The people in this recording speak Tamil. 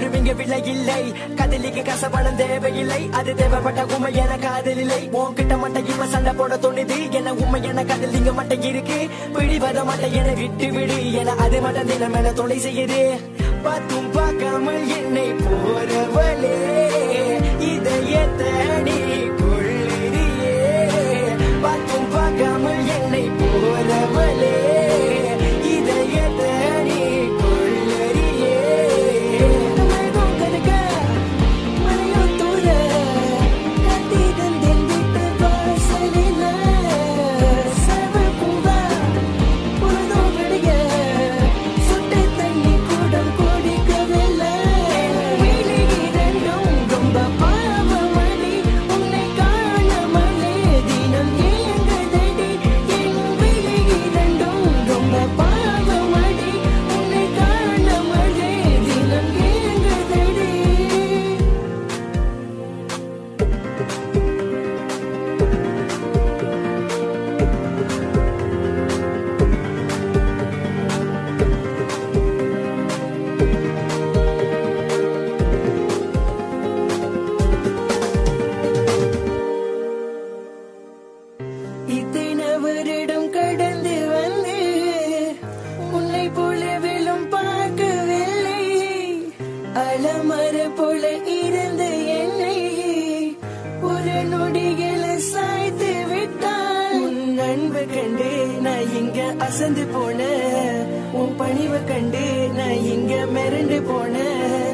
ஒன்று இங்க விலை இல்லை. கதலிக்கு கசப்பணம் தேவையில்லை, அது தேவைப்பட்ட உண்மை என காதல் இல்லை. உன்கிட்ட மட்டும் இவன் சண்டை போட தோணுது, என உண்மை என காதல் இங்க மட்டும் இருக்கு. பிடிவத மட்டும் என விட்டு விடு, என அது மட்டும் தினம் என தொலை செய்யுது. பார்த்தும் பார்க்காமல் என்னை போறவளே இதயத்தை நீ கொள்ளியே. பார்த்தும் பார்க்காமல் என்னை போறவளே இதயத்தை நீ கொள்ளறியே. மழையும் கருக மழையும் தூர கத்தி தந்தேன் விட்டு வாசலில. சர்வ பூவா பொழுதும் விடிய சுட்டு தண்ணி கூடம் குடிக்கவில்லை. விழி இரண்டும் ரொம்ப பாவமடி, உன்னை காணாமலே தினம் ஏங்குதடி. என் விழி இரண்டும் ரொம்ப பாவமடி, உன்னை காணாமலே தினம் ஏங்குதடி. இத்தனை வருடம் கடந்து வந்து உன்னை போலவிலும் பார்க்கவில்லை. அலமர போல இருந்த என்னை ஒரு நொடிகள சாய்த்து விட்டான். உன் அன்பு கண்டு நான் இங்க அசந்து போன, உன் பணிவை கண்டு நான் இங்க மிரண்டு போன.